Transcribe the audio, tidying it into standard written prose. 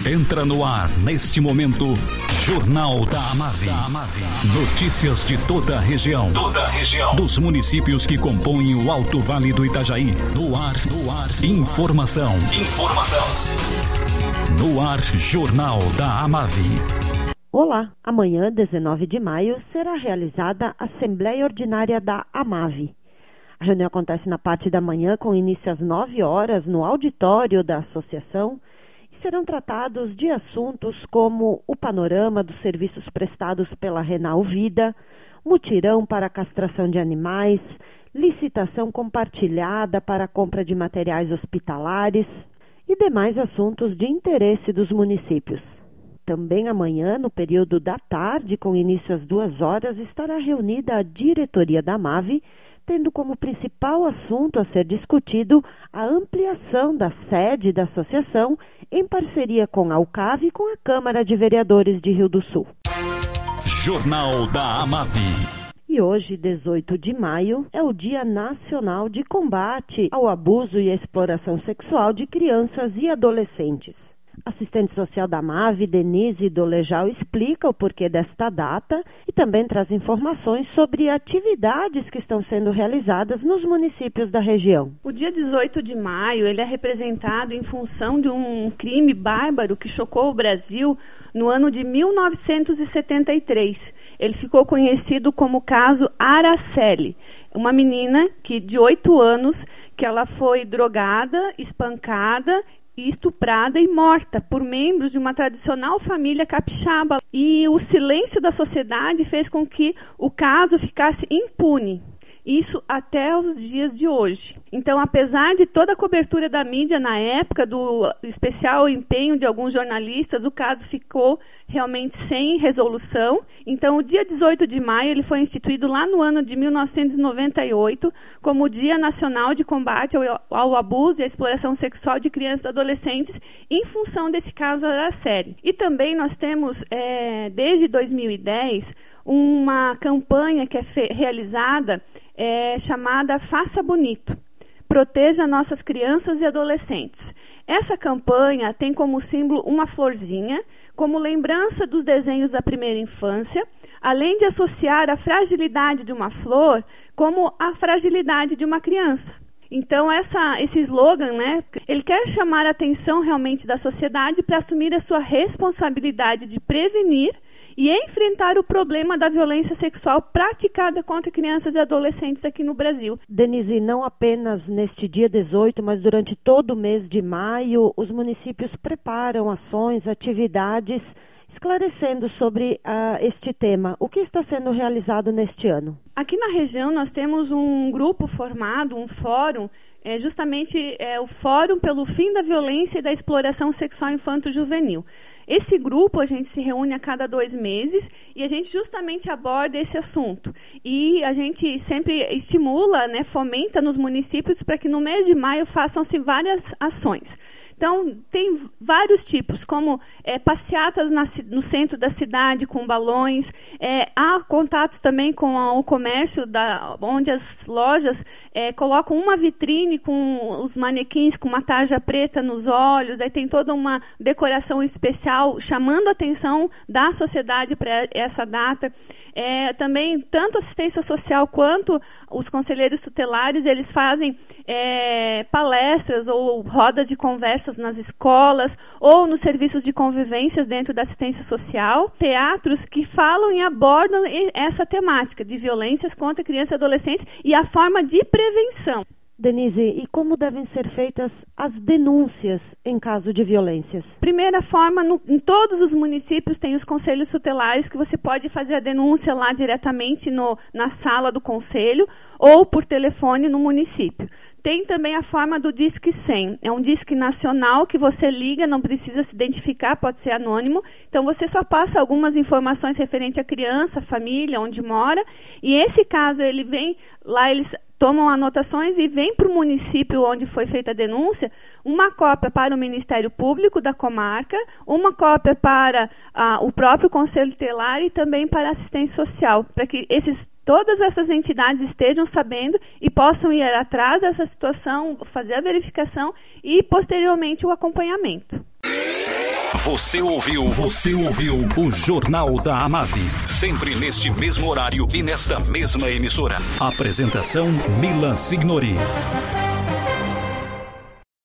Entra no ar, neste momento, Jornal da Amave. Notícias de toda a região. Dos municípios que compõem o Alto Vale do Itajaí. No ar. Informação. No ar, Jornal da Amave. Olá, amanhã, 19 de maio, será realizada a Assembleia Ordinária da Amave. A reunião acontece na parte da manhã, com início às 9 horas, no auditório da associação, e serão tratados de assuntos como o panorama dos serviços prestados pela Renal Vida, mutirão para a castração de animais, licitação compartilhada para a compra de materiais hospitalares e demais assuntos de interesse dos municípios. Também amanhã, no período da tarde, com início às 2 horas, estará reunida a diretoria da Amave, tendo como principal assunto a ser discutido a ampliação da sede da associação em parceria com a UCAV e com a Câmara de Vereadores de Rio do Sul. Jornal da Amave. E hoje, 18 de maio, é o Dia Nacional de Combate ao Abuso e à Exploração Sexual de Crianças e Adolescentes. Assistente social da Amave, Denise Dolejal, explica o porquê desta data e também traz informações sobre atividades que estão sendo realizadas nos municípios da região. O dia 18 de maio ele é representado em função de um crime bárbaro que chocou o Brasil no ano de 1973. Ele ficou conhecido como caso Araceli. Uma menina de 8 anos que ela foi drogada, espancada, estuprada e morta por membros de uma tradicional família capixaba. E o silêncio da sociedade fez com que o caso ficasse impune. Isso até os dias de hoje. Então, apesar de toda a cobertura da mídia na época, do especial empenho de alguns jornalistas, o caso ficou realmente sem resolução. Então, o dia 18 de maio ele foi instituído lá no ano de 1998 como o Dia Nacional de Combate ao Abuso e à Exploração Sexual de Crianças e Adolescentes, em função desse caso Araceli. E também nós temos, desde 2010, uma campanha que é realizada chamada Faça Bonito. Proteja nossas crianças e adolescentes. Essa campanha tem como símbolo uma florzinha, como lembrança dos desenhos da primeira infância, além de associar a fragilidade de uma flor como a fragilidade de uma criança. Então, esse slogan, ele quer chamar a atenção realmente da sociedade para assumir a sua responsabilidade de prevenir e enfrentar o problema da violência sexual praticada contra crianças e adolescentes aqui no Brasil. Denise, não apenas neste dia 18, mas durante todo o mês de maio, os municípios preparam ações, atividades, esclarecendo sobre este tema. O que está sendo realizado neste ano? Aqui na região nós temos um grupo formado, um fórum, justamente o Fórum pelo Fim da Violência e da Exploração Sexual Infanto-Juvenil. Esse grupo, a gente se reúne a cada 2 meses e a gente justamente aborda esse assunto. E a gente sempre estimula, fomenta nos municípios para que no mês de maio façam-se várias ações. Então, tem vários tipos, como passeatas no centro da cidade com balões, há contatos também com o comércio, onde as lojas colocam uma vitrine com os manequins com uma tarja preta nos olhos, aí tem toda uma decoração especial, chamando a atenção da sociedade para essa data. Também, tanto assistência social quanto os conselheiros tutelares, eles fazem palestras ou rodas de conversas nas escolas ou nos serviços de convivências dentro da assistência social, teatros que falam e abordam essa temática de violências contra crianças e adolescentes e a forma de prevenção. Denise, e como devem ser feitas as denúncias em caso de violências? Primeira forma, em todos os municípios tem os conselhos tutelares que você pode fazer a denúncia lá diretamente na sala do conselho ou por telefone no município. Tem também a forma do Disque 100. É um disque nacional que você liga, não precisa se identificar, pode ser anônimo. Então, você só passa algumas informações referente à criança, família, onde mora. E esse caso, ele vem lá, eles tomam anotações e vem para o município onde foi feita a denúncia, uma cópia para o Ministério Público da comarca, uma cópia para o próprio Conselho Tutelar e também para a assistência social, para que todas essas entidades estejam sabendo e possam ir atrás dessa situação, fazer a verificação e, posteriormente, o acompanhamento. Você ouviu o Jornal da Amave. Sempre neste mesmo horário e nesta mesma emissora. Apresentação Mila Signori.